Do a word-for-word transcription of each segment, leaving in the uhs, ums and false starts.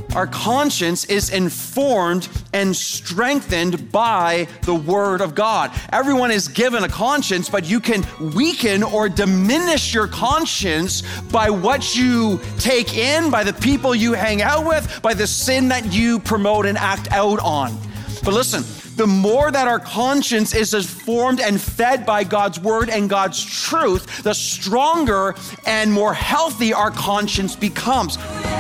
our conscience is informed and strengthened by the Word of God. Everyone is given a conscience, but you can weaken or diminish your conscience by what you take in, by the people you hang out with, by the sin that you promote and act out on. But listen, the more that our conscience is informed and fed by God's Word and God's truth, the stronger and more healthy our conscience becomes.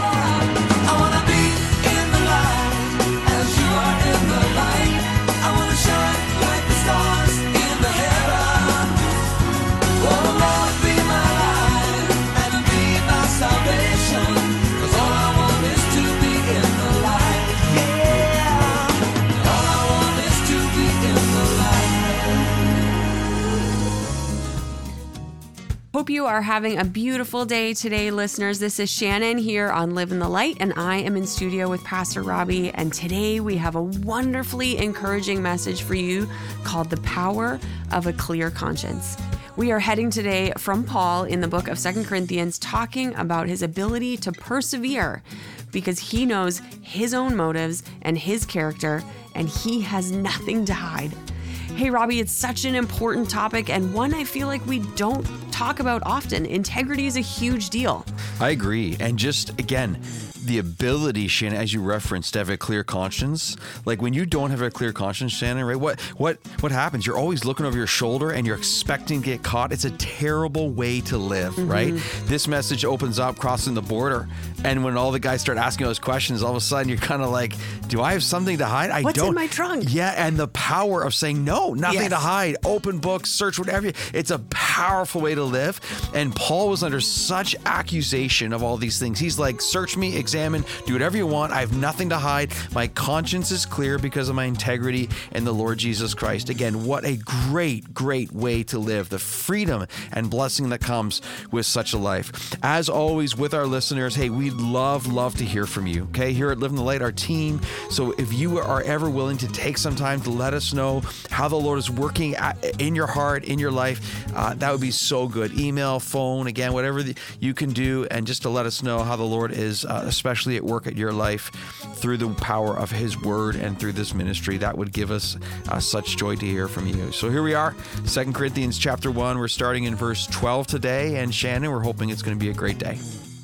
Hope you are having a beautiful day today, listeners. This is Shannon here on Live in the Light, and I am in studio with Pastor Robbie. And today we have a wonderfully encouraging message for you called The Power of a Clear Conscience. We are heading today from Paul in the book of Second Corinthians, talking about his ability to persevere because he knows his own motives and his character, and he has nothing to hide. Hey, Robbie, it's such an important topic and one I feel like we don't talk about often. Integrity is a huge deal. I agree. And just, again, the ability, Shannon, as you referenced, to have a clear conscience. Like when you don't have a clear conscience, Shannon, right? What what what happens? You're always looking over your shoulder and you're expecting to get caught. It's a terrible way to live, mm-hmm. right? This message opens up crossing the border. And when all the guys start asking those questions, all of a sudden you're kind of like, do I have something to hide? I What's don't. in my trunk? Yeah, and the power of saying, no, nothing yes. to hide. Open books, search whatever. It's a powerful way to live. And Paul was under such accusation of all these things. He's like, search me, examine, do whatever you want. I have nothing to hide. My conscience is clear because of my integrity in the Lord Jesus Christ. Again, what a great, great way to live. The freedom and blessing that comes with such a life. As always, with our listeners, hey, we'd love, love to hear from you. Okay, here at Live in the Light, our team. So if you are ever willing to take some time to let us know how the Lord is working at, in your heart, in your life, uh, that would be so good. Email, phone, again, whatever the, you can do, and just to let us know how the Lord is, uh, especially at work at your life through the power of His Word and through this ministry. That would give us uh, such joy to hear from you. So here we are, Second Corinthians chapter one. We're starting in verse twelve today, and Shannon, we're hoping it's going to be a great day.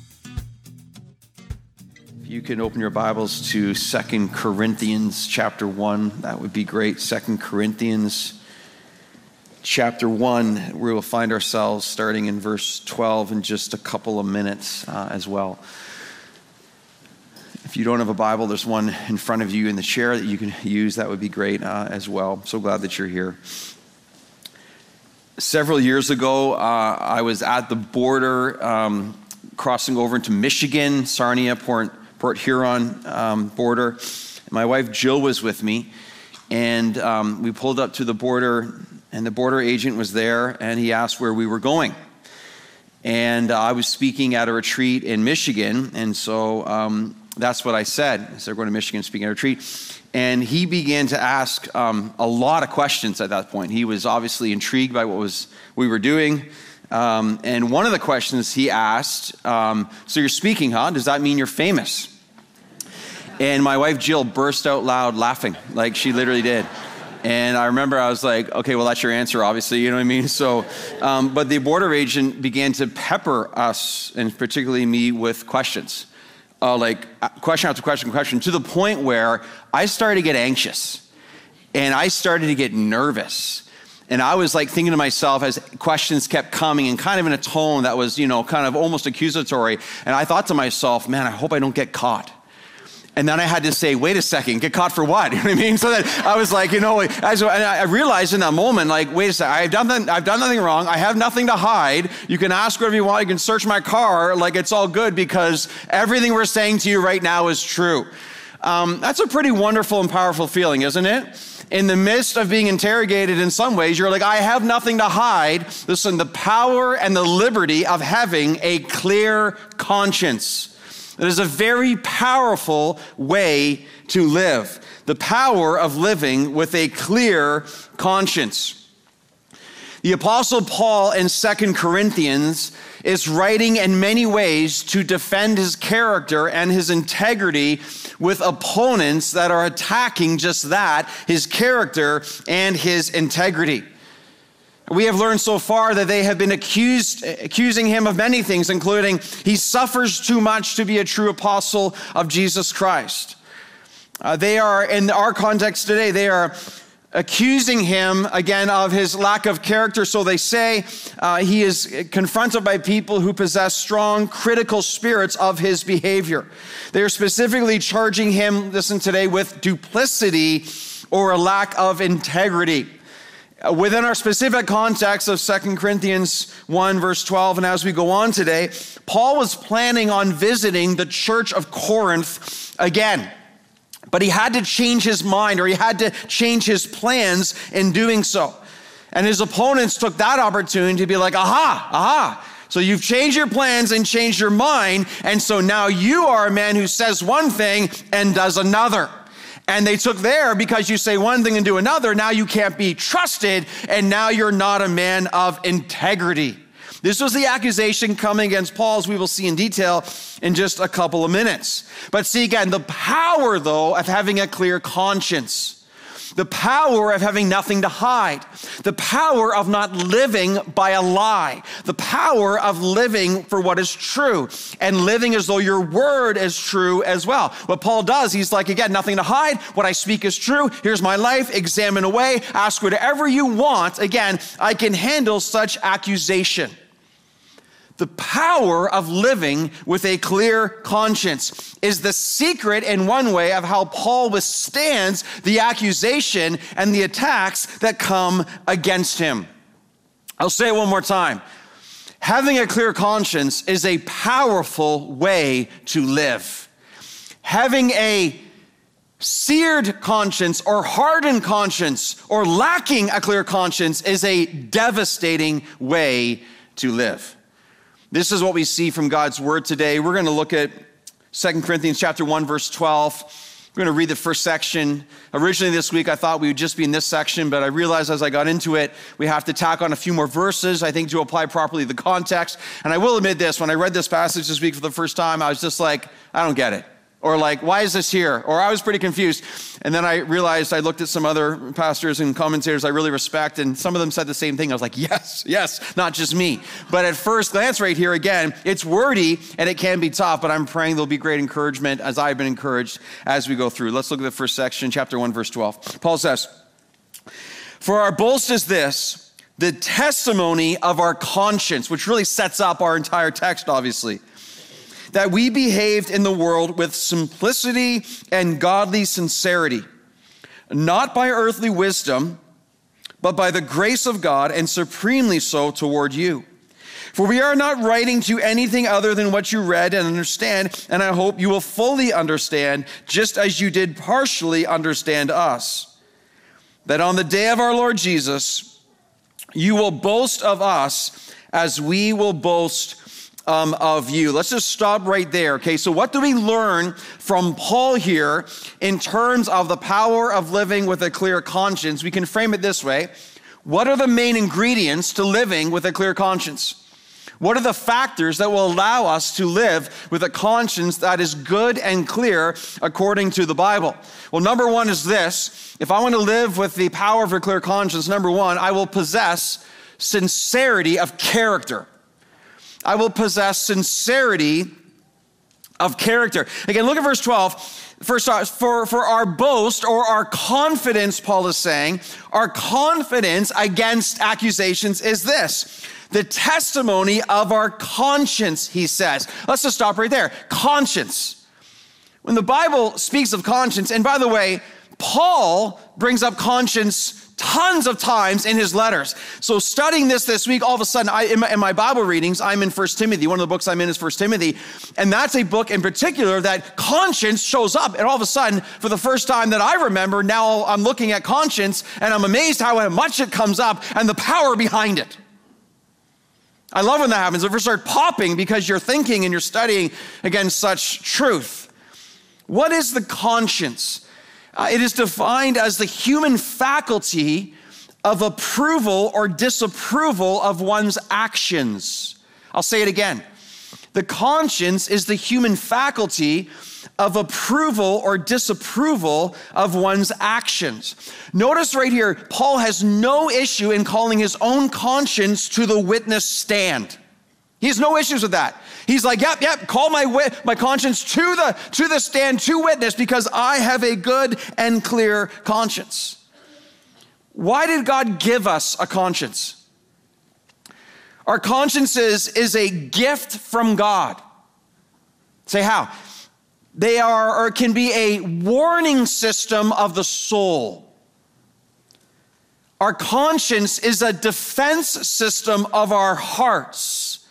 If you can open your Bibles to Second Corinthians chapter one, that would be great. Second Corinthians chapter one, we will find ourselves starting in verse twelve in just a couple of minutes uh, as well. If you don't have a Bible, there's one in front of you in the chair that you can use. That would be great uh, as well. So glad that you're here. Several years ago, uh, I was at the border um, crossing over into Michigan, Sarnia, Port, Port Huron um, border. My wife Jill was with me, and um, we pulled up to the border, and the border agent was there, and he asked where we were going. And uh, I was speaking at a retreat in Michigan, and so um, that's what I said. I said, we're going to Michigan speaking at a retreat. And he began to ask um, a lot of questions at that point. He was obviously intrigued by what was we were doing. Um, and one of the questions he asked, um, so you're speaking, huh? Does that mean you're famous? And my wife Jill burst out loud laughing, like she literally did. And I remember I was like, okay, well, that's your answer, obviously, you know what I mean? So, um, but the border agent began to pepper us, and particularly me, with questions. Uh, like question after question, question, to the point where I started to get anxious and I started to get nervous. And I was like thinking to myself as questions kept coming and kind of in a tone that was, you know, kind of almost accusatory. And I thought to myself, man, I hope I don't get caught. And then I had to say, wait a second, get caught for what? You know what I mean? So that I was like, you know, as I realized in that moment, like, wait a second, I've done, nothing, I've done nothing wrong. I have nothing to hide. You can ask whatever you want. You can search my car. Like, it's all good because everything we're saying to you right now is true. Um, that's a pretty wonderful and powerful feeling, isn't it? In the midst of being interrogated in some ways, you're like, I have nothing to hide. Listen, the power and the liberty of having a clear conscience. It is a very powerful way to live. The power of living with a clear conscience. The Apostle Paul in Second Corinthians is writing in many ways to defend his character and his integrity with opponents that are attacking just that, his character and his integrity. We have learned so far that they have been accused, accusing him of many things, including he suffers too much to be a true apostle of Jesus Christ. Uh, they are, in our context today, they are accusing him, again, of his lack of character. So they say uh, he is confronted by people who possess strong critical spirits of his behavior. They are specifically charging him, listen today, with duplicity or a lack of integrity. Within our specific context of Second Corinthians one, verse twelve, and as we go on today, Paul was planning on visiting the church of Corinth again. But he had to change his mind, or he had to change his plans in doing so. And his opponents took that opportunity to be like, aha, aha. So you've changed your plans and changed your mind, and so now you are a man who says one thing and does another. And they took there, because you say one thing and do another, now you can't be trusted, and now you're not a man of integrity. This was the accusation coming against Paul, as we will see in detail in just a couple of minutes. But see, again, the power, though, of having a clear conscience, the power of having nothing to hide, the power of not living by a lie, the power of living for what is true and living as though your word is true as well. What Paul does, he's like, again, nothing to hide. What I speak is true. Here's my life. Examine away. Ask whatever you want. Again, I can handle such accusation. The power of living with a clear conscience is the secret, in one way, of how Paul withstands the accusation and the attacks that come against him. I'll say it one more time. Having a clear conscience is a powerful way to live. Having a seared conscience or hardened conscience or lacking a clear conscience is a devastating way to live. This is what we see from God's word today. We're going to look at Second Corinthians chapter one, verse twelve. We're going to read the first section. Originally this week, I thought we would just be in this section, but I realized as I got into it, we have to tack on a few more verses, I think, to apply properly the context. And I will admit this, when I read this passage this week for the first time, I was just like, I don't get it. Or like, why is this here? Or I was pretty confused. And then I realized I looked at some other pastors and commentators I really respect, and some of them said the same thing. I was like, yes, yes, not just me. But at first glance right here, again, it's wordy and it can be tough, but I'm praying there'll be great encouragement as I've been encouraged as we go through. Let's look at the first section, chapter one, verse twelve. Paul says, "For our boast is this, the testimony of our conscience," which really sets up our entire text, obviously, "that we behaved in the world with simplicity and godly sincerity, not by earthly wisdom, but by the grace of God, and supremely so toward you. For we are not writing to anything other than what you read and understand, and I hope you will fully understand, just as you did partially understand us, that on the day of our Lord Jesus, you will boast of us as we will boast Um, of you." Let's just stop right there. Okay, so what do we learn from Paul here in terms of the power of living with a clear conscience? We can frame it this way. What are the main ingredients to living with a clear conscience? What are the factors that will allow us to live with a conscience that is good and clear according to the Bible? Well, number one is this. If I want to live with the power of a clear conscience, number one, I will possess sincerity of character. I will possess sincerity of character. Again, look at verse twelve. First, for, for our boast or our confidence, Paul is saying, our confidence against accusations is this: the testimony of our conscience, he says. Let's just stop right there. Conscience. When the Bible speaks of conscience, and by the way, Paul brings up conscience tons of times in his letters. So studying this this week, all of a sudden, I, in, my, in my Bible readings, I'm in First Timothy. One of the books I'm in is First Timothy. And that's a book in particular that conscience shows up. And all of a sudden, for the first time that I remember, now I'm looking at conscience and I'm amazed how much it comes up and the power behind it. I love when that happens. It first starts popping because you're thinking and you're studying against such truth. What is the conscience? Uh, it is defined as the human faculty of approval or disapproval of one's actions. I'll say it again. The conscience is the human faculty of approval or disapproval of one's actions. Notice right here, Paul has no issue in calling his own conscience to the witness stand. He has no issues with that. He's like, yep, yep, call my wit- my conscience to the, to the stand, to witness, because I have a good and clear conscience. Why did God give us a conscience? Our consciences is a gift from God. Say how? They are or can be a warning system of the soul. Our conscience is a defense system of our hearts.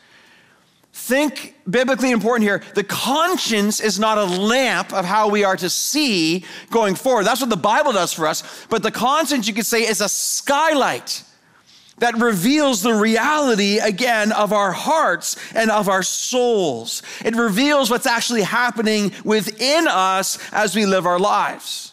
Think biblically important here. The conscience is not a lamp of how we are to see going forward. That's what the Bible does for us. But the conscience, you could say, is a skylight that reveals the reality, again, of our hearts and of our souls. It reveals what's actually happening within us as we live our lives.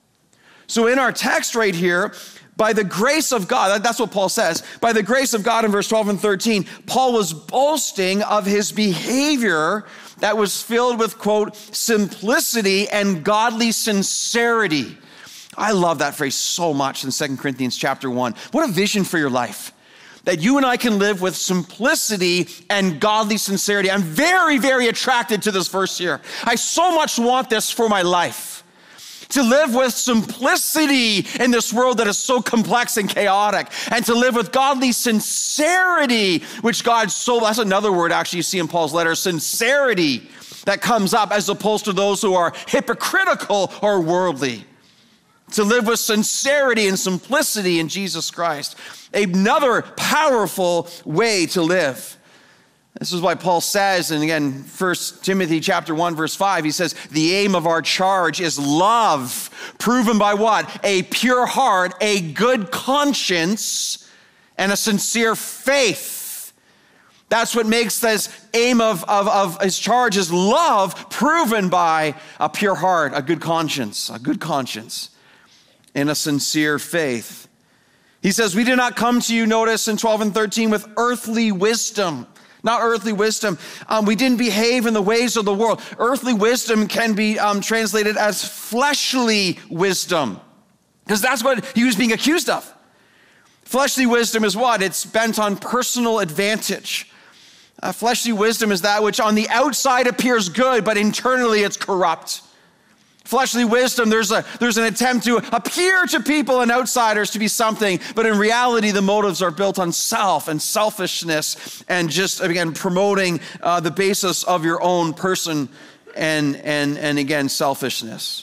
So in our text right here, by the grace of God, that's what Paul says, by the grace of God in verse twelve and thirteen, Paul was boasting of his behavior that was filled with, quote, simplicity and godly sincerity. I love that phrase so much in Second Corinthians chapter one. What a vision for your life. That you and I can live with simplicity and godly sincerity. I'm very, very attracted to this verse here. I so much want this for my life. To live with simplicity in this world that is so complex and chaotic. And to live with godly sincerity, which God so, that's another word actually you see in Paul's letter, sincerity that comes up as opposed to those who are hypocritical or worldly. To live with sincerity and simplicity in Jesus Christ. Another powerful way to live. This is why Paul says, and again, First Timothy chapter one, verse five, he says, the aim of our charge is love, proven by what? A pure heart, a good conscience, and a sincere faith. That's what makes this aim of, of, of his charge is love, proven by a pure heart, a good conscience, a good conscience. In a sincere faith. He says, we did not come to you, notice in twelve and thirteen, with earthly wisdom. Not earthly wisdom. Um, we didn't behave in the ways of the world. Earthly wisdom can be um, translated as fleshly wisdom. Because that's what he was being accused of. Fleshly wisdom is what? It's bent on personal advantage. Uh, fleshly wisdom is that which on the outside appears good, but internally it's corrupt. Fleshly wisdom, there's a there's an attempt to appear to people and outsiders to be something, but in reality, the motives are built on self and selfishness and just, again, promoting uh, the basis of your own person and, and, and again, selfishness.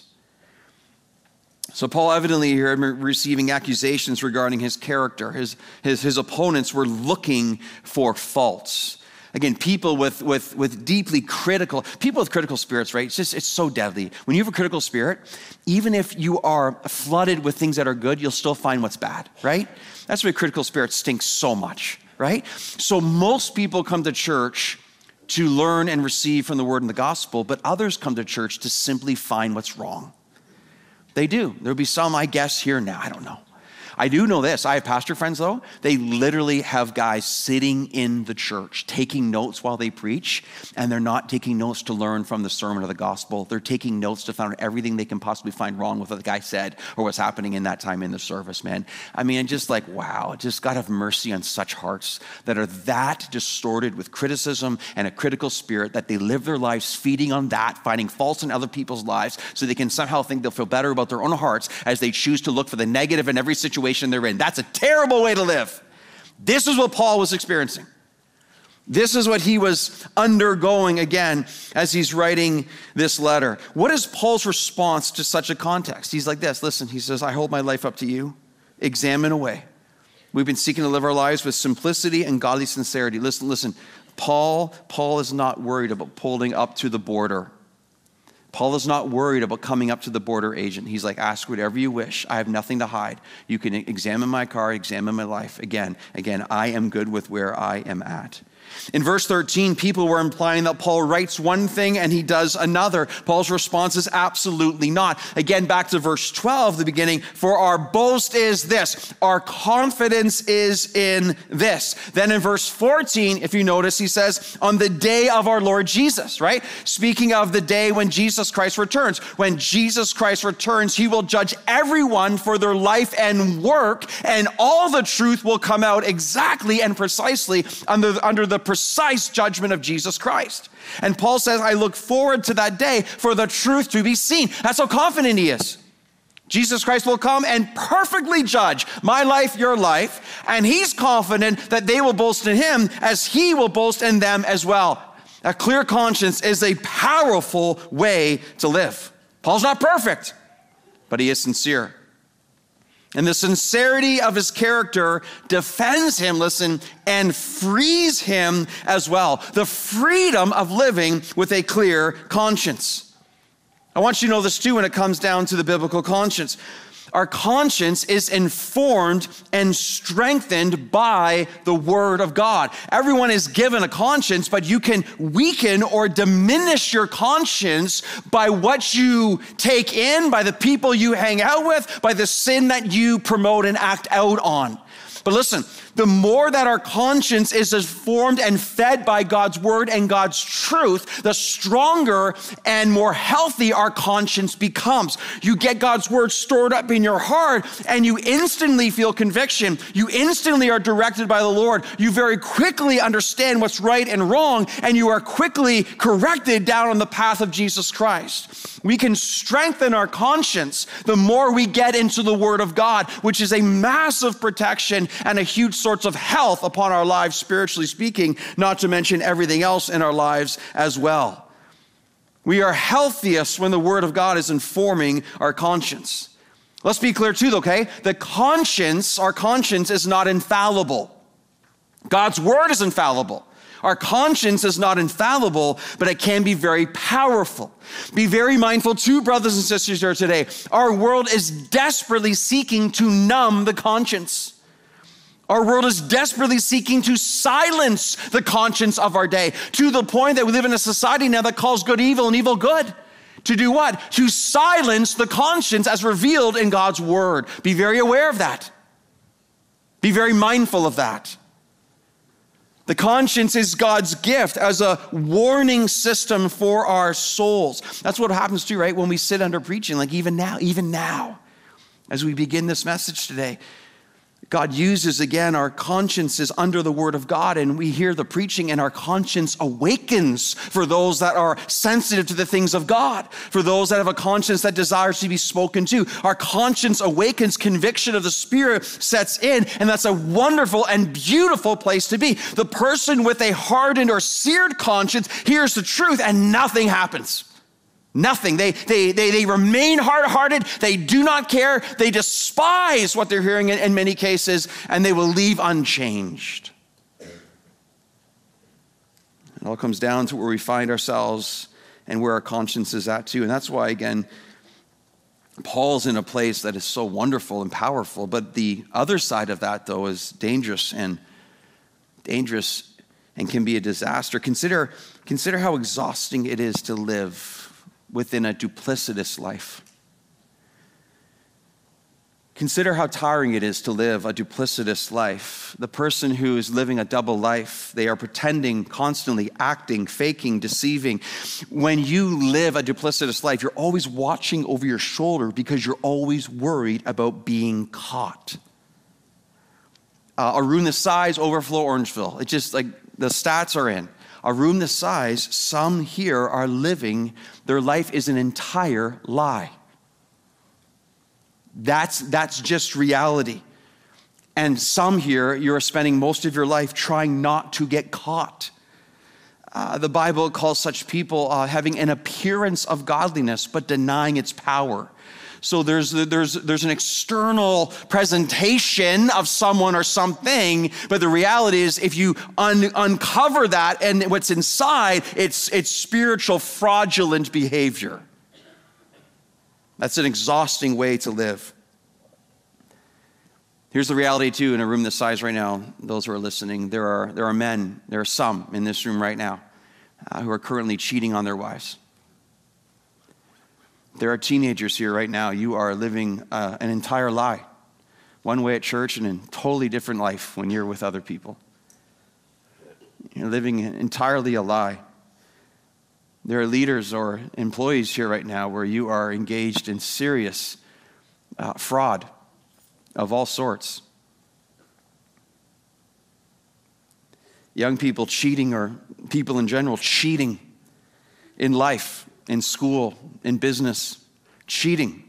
So Paul evidently here receiving accusations regarding his character. His, his, his opponents were looking for faults. Again, people with, with, with deeply critical, people with critical spirits, right? It's just, it's so deadly. When you have a critical spirit, even if you are flooded with things that are good, you'll still find what's bad, right? That's why critical spirits stink so much, right? So most people come to church to learn and receive from the word and the gospel, but others come to church to simply find what's wrong. They do. There'll be some, I guess, here now. I don't know. I do know this. I have pastor friends, though. They literally have guys sitting in the church taking notes while they preach, and they're not taking notes to learn from the sermon or the gospel. They're taking notes to find everything they can possibly find wrong with what the guy said or what's happening in that time in the service, man. I mean, just like, wow, just God have mercy on such hearts that are that distorted with criticism and a critical spirit that they live their lives feeding on that, finding faults in other people's lives so they can somehow think they'll feel better about their own hearts as they choose to look for the negative in every situation they're in. That's a terrible way to live. This is what Paul was experiencing. This is what he was undergoing again as he's writing this letter. What is Paul's response to such a context? He's like this. Listen, he says, I hold my life up to you. Examine away. We've been seeking to live our lives with simplicity and godly sincerity. Listen, listen. Paul, Paul is not worried about pulling up to the border. Paul is not worried about coming up to the border agent. He's like, ask whatever you wish. I have nothing to hide. You can examine my car, examine my life. Again, again, I am good with where I am at. In verse thirteen, people were implying that Paul writes one thing and he does another. Paul's response is absolutely not. Again, back to verse twelve, the beginning, for our boast is this, our confidence is in this. Then in verse fourteen, if you notice, he says, on the day of our Lord Jesus, right? Speaking of the day when Jesus Christ returns. When Jesus Christ returns, he will judge everyone for their life and work, and all the truth will come out exactly and precisely under, under the precise judgment of Jesus Christ. And Paul says, I look forward to that day for the truth to be seen. That's how confident he is. Jesus Christ will come and perfectly judge my life, your life, and he's confident that they will boast in him as he will boast in them as well. A clear conscience is a powerful way to live. Paul's not perfect, but he is sincere. And the sincerity of his character defends him, listen, and frees him as well. The freedom of living with a clear conscience. I want you to know this too when it comes down to the biblical conscience. Our conscience is informed and strengthened by the Word of God. Everyone is given a conscience, but you can weaken or diminish your conscience by what you take in, by the people you hang out with, by the sin that you promote and act out on. But listen, the more that our conscience is informed and fed by God's word and God's truth, the stronger and more healthy our conscience becomes. You get God's word stored up in your heart and you instantly feel conviction. You instantly are directed by the Lord. You very quickly understand what's right and wrong, and you are quickly corrected down on the path of Jesus Christ. We can strengthen our conscience the more we get into the word of God, which is a massive protection and a huge source of health upon our lives, spiritually speaking, not to mention everything else in our lives as well. We are healthiest when the word of God is informing our conscience. Let's be clear too, okay? The conscience, our conscience is not infallible. God's word is infallible. Our conscience is not infallible, but it can be very powerful. Be very mindful too, brothers and sisters here today. Our world is desperately seeking to numb the conscience. Our world is desperately seeking to silence the conscience of our day, to the point that we live in a society now that calls good evil and evil good. To do what? To silence the conscience as revealed in God's word. Be very aware of that. Be very mindful of that. The conscience is God's gift as a warning system for our souls. That's what happens too, right? When we sit under preaching, like even now, even now, as we begin this message today, God uses, again, our consciences under the word of God, and we hear the preaching and our conscience awakens for those that are sensitive to the things of God, for those that have a conscience that desires to be spoken to. Our conscience awakens, conviction of the Spirit sets in, and that's a wonderful and beautiful place to be. The person with a hardened or seared conscience hears the truth and nothing happens. Nothing. They, they, they, they remain hard-hearted. They do not care. They despise what they're hearing in, in many cases, and they will leave unchanged. It all comes down to where we find ourselves and where our conscience is at too. And that's why, again, Paul's in a place that is so wonderful and powerful. But the other side of that, though, is dangerous and dangerous and can be a disaster. Consider, consider how exhausting it is to live within a duplicitous life. Consider how tiring it is to live a duplicitous life. The person who is living a double life, they are pretending, constantly acting, faking, deceiving. When you live a duplicitous life, you're always watching over your shoulder because you're always worried about being caught. Uh, a room this size, overflow Orangeville. It's just like the stats are in. A room this size, some here are living, their life is an entire lie. That's, that's just reality. And some here, you're spending most of your life trying not to get caught. Uh, the Bible calls such people uh, having an appearance of godliness, but denying its power. So there's, there's, there's an external presentation of someone or something, but the reality is if you un- uncover that and what's inside, it's, it's spiritual fraudulent behavior. That's an exhausting way to live. Here's the reality too, in a room this size right now, those who are listening, there are, there are men, there are some in this room right now uh, who are currently cheating on their wives. There are teenagers here right now, you are living uh, an entire lie. One way at church and a totally different life when you're with other people. You're living entirely a lie. There are leaders or employees here right now where you are engaged in serious uh, fraud of all sorts. Young people cheating, or people in general cheating in life, in school, in business, cheating.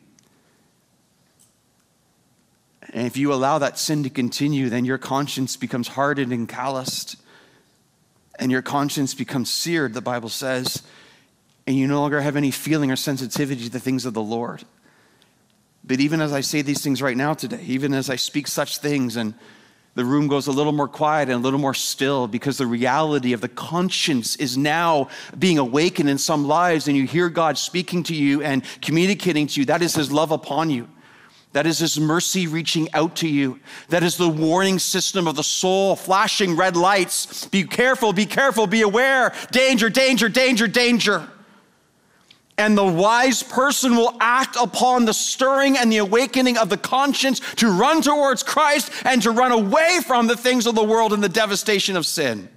And if you allow that sin to continue, then your conscience becomes hardened and calloused. And your conscience becomes seared, the Bible says, and you no longer have any feeling or sensitivity to the things of the Lord. But even as I say these things right now today, even as I speak such things, and the room goes a little more quiet and a little more still, because the reality of the conscience is now being awakened in some lives, and you hear God speaking to you and communicating to you. That is his love upon you. That is his mercy reaching out to you. That is the warning system of the soul, flashing red lights. Be careful, be careful, be aware. Danger, danger, danger, danger. And the wise person will act upon the stirring and the awakening of the conscience to run towards Christ and to run away from the things of the world and the devastation of sin.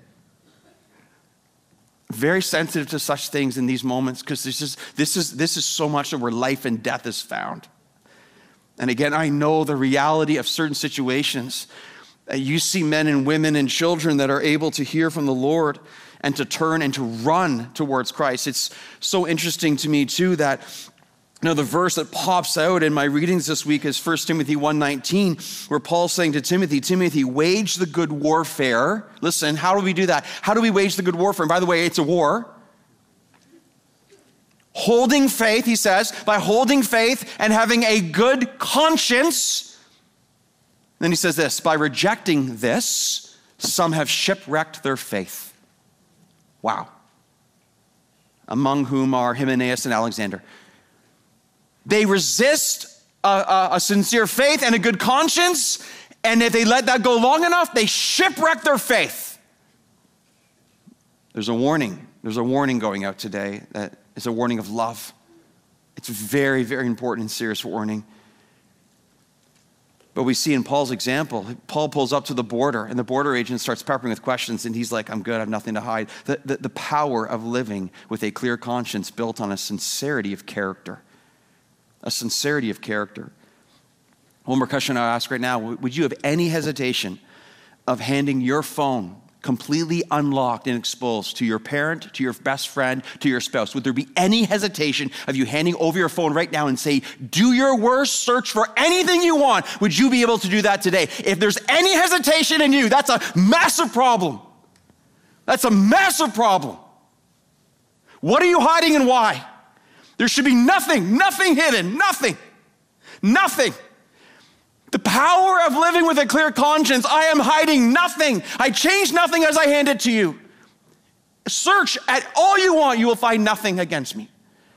Very sensitive to such things in these moments, because this is, this is, this is so much of where life and death is found. And again, I know the reality of certain situations. You see men and women and children that are able to hear from the Lord and to turn and to run towards Christ. It's so interesting to me too that, you know, the verse that pops out in my readings this week is First Timothy one nineteen, where Paul's saying to Timothy, Timothy, wage the good warfare. Listen, how do we do that? How do we wage the good warfare? And by the way, it's a war. Holding faith, he says, by holding faith and having a good conscience. Then he says this, by rejecting this, some have shipwrecked their faith. Wow. Among whom are Hymenaeus and Alexander. They resist a, a, a sincere faith and a good conscience, and if they let that go long enough, they shipwreck their faith. There's a warning. There's a warning going out today that is a warning of love. It's very, very important and serious warning. But we see in Paul's example, Paul pulls up to the border, and the border agent starts peppering with questions, and he's like, I'm good, I have nothing to hide. The, the, the power of living with a clear conscience built on a sincerity of character. A sincerity of character. One more question I'll ask right now. Would you have any hesitation of handing your phone completely unlocked and exposed to your parent, to your best friend, to your spouse? Would there be any hesitation of you handing over your phone right now and say, do your worst, search for anything you want? Would you be able to do that today? If there's any hesitation in you, that's a massive problem. That's a massive problem. What are you hiding and why? There should be nothing, nothing hidden, nothing, nothing. The power of living with a clear conscience. I am hiding nothing. I change nothing as I hand it to you. Search at all you want. You will find nothing against me.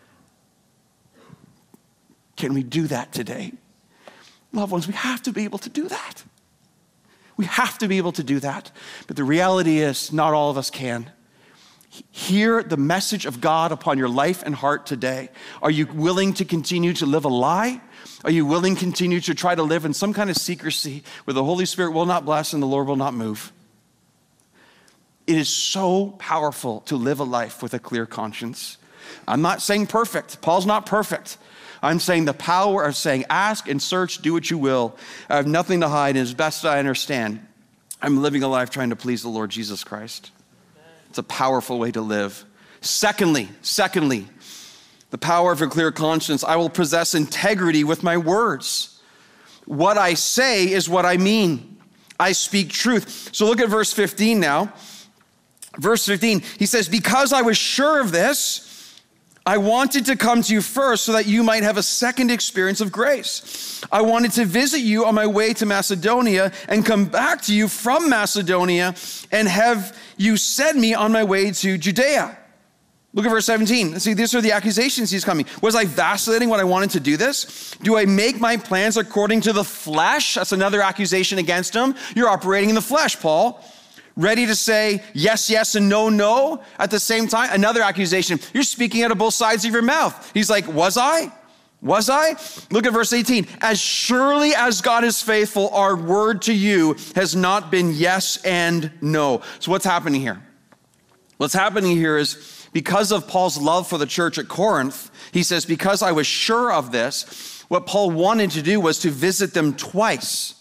Can we do that today? Loved ones, we have to be able to do that. We have to be able to do that. But the reality is, not all of us can. Hear the message of God upon your life and heart today. Are you willing to continue to live a lie? Are you willing to continue to try to live in some kind of secrecy where the Holy Spirit will not bless and the Lord will not move? It is so powerful to live a life with a clear conscience. I'm not saying perfect. Paul's not perfect. I'm saying the power of saying, ask and search, do what you will. I have nothing to hide, and as best I understand, I'm living a life trying to please the Lord Jesus Christ. It's a powerful way to live. Secondly, secondly, the power of a clear conscience. I will possess integrity with my words. What I say is what I mean. I speak truth. So look at verse fifteen now. Verse fifteen, he says, because I was sure of this, I wanted to come to you first so that you might have a second experience of grace. I wanted to visit you on my way to Macedonia and come back to you from Macedonia and have you send me on my way to Judea. Look at verse seventeen. See, these are the accusations he's coming. Was I vacillating when I wanted to do this? Do I make my plans according to the flesh? That's another accusation against him. You're operating in the flesh, Paul. Ready to say yes, yes, and no, no at the same time. Another accusation. You're speaking out of both sides of your mouth. He's like, was I? Was I? Look at verse eighteen. As surely as God is faithful, our word to you has not been yes and no. So what's happening here? What's happening here is, because of Paul's love for the church at Corinth, he says, because I was sure of this, what Paul wanted to do was to visit them twice.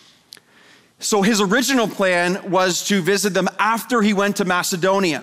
So his original plan was to visit them after he went to Macedonia.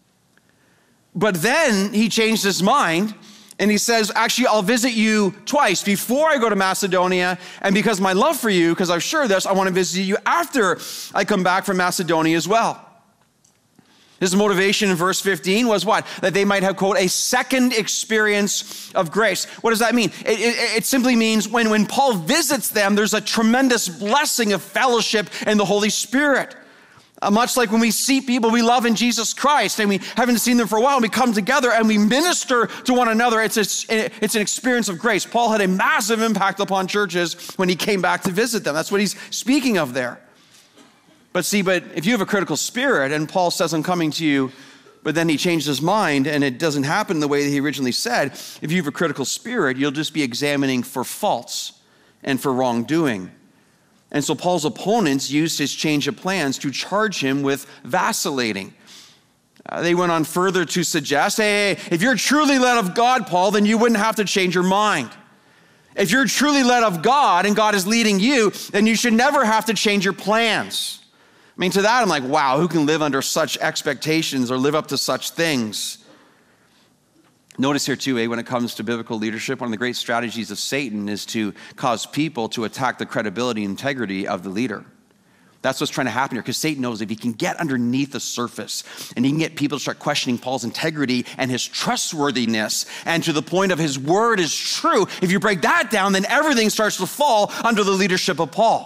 But then he changed his mind and he says, actually, I'll visit you twice, before I go to Macedonia. And because of my love for you, because I'm sure of this, I want to visit you after I come back from Macedonia as well. His motivation in verse fifteen was what? That they might have, quote, a second experience of grace. What does that mean? It, it, it simply means when, when Paul visits them, there's a tremendous blessing of fellowship in the Holy Spirit. Uh, much like when we see people we love in Jesus Christ and we haven't seen them for a while, and we come together and we minister to one another, it's, a, it's an experience of grace. Paul had a massive impact upon churches when he came back to visit them. That's what he's speaking of there. But see, but if you have a critical spirit and Paul says, I'm coming to you, but then he changed his mind and it doesn't happen the way that he originally said, if you have a critical spirit, you'll just be examining for faults and for wrongdoing. And so Paul's opponents used his change of plans to charge him with vacillating. Uh, they went on further to suggest, hey, hey, if you're truly led of God, Paul, then you wouldn't have to change your mind. If you're truly led of God and God is leading you, then you should never have to change your plans. I mean, to that, I'm like, wow, who can live under such expectations or live up to such things? Notice here too, eh, when it comes to biblical leadership, one of the great strategies of Satan is to cause people to attack the credibility and integrity of the leader. That's what's trying to happen here, because Satan knows if he can get underneath the surface and he can get people to start questioning Paul's integrity and his trustworthiness, and to the point of his word is true, if you break that down, then everything starts to fall under the leadership of Paul.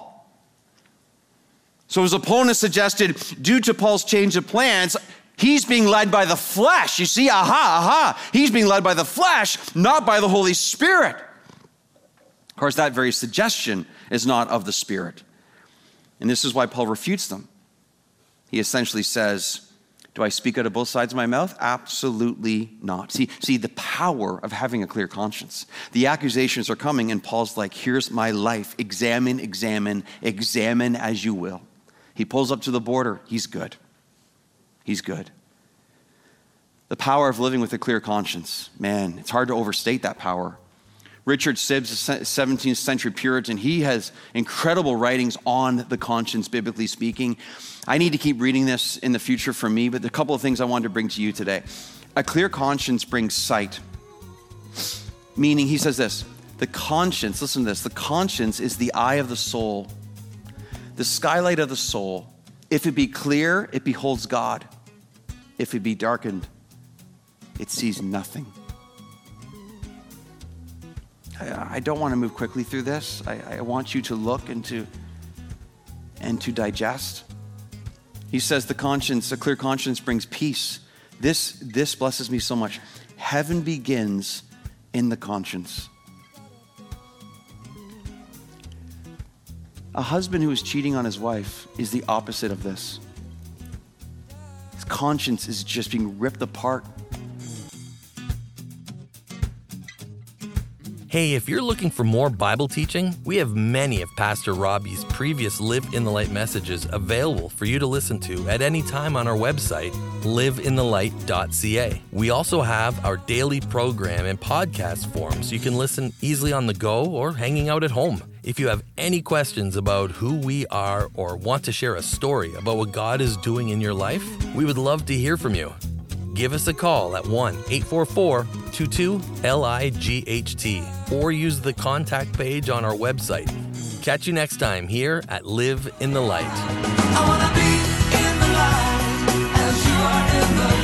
So his opponent suggested, due to Paul's change of plans, he's being led by the flesh. You see, aha, aha. He's being led by the flesh, not by the Holy Spirit. Of course, that very suggestion is not of the Spirit. And this is why Paul refutes them. He essentially says, do I speak out of both sides of my mouth? Absolutely not. See, see the power of having a clear conscience. The accusations are coming and Paul's like, here's my life. Examine, examine, examine as you will. He pulls up to the border. He's good. He's good. The power of living with a clear conscience. Man, it's hard to overstate that power. Richard Sibbes, a seventeenth century Puritan, he has incredible writings on the conscience, biblically speaking. I need to keep reading this in the future for me, but a couple of things I wanted to bring to you today. A clear conscience brings sight. Meaning, he says this, the conscience, listen to this, the conscience is the eye of the soul, the skylight of the soul. If it be clear, it beholds God. If it be darkened, it sees nothing. I, I don't want to move quickly through this. I, I want you to look and to, and to digest. He says the conscience, a clear conscience brings peace. This, this blesses me so much. Heaven begins in the conscience. A husband who is cheating on his wife is the opposite of this. His conscience is just being ripped apart. Hey, if you're looking for more Bible teaching, we have many of Pastor Robbie's previous Live in the Light messages available for you to listen to at any time on our website, live in the light dot c a. We also have our daily program and podcast form so you can listen easily on the go or hanging out at home. If you have any questions about who we are or want to share a story about what God is doing in your life, we would love to hear from you. Give us a call at one eight four four, two two, L I G H T or use the contact page on our website. Catch you next time here at Live in the Light. I wanna be in the light as you are in the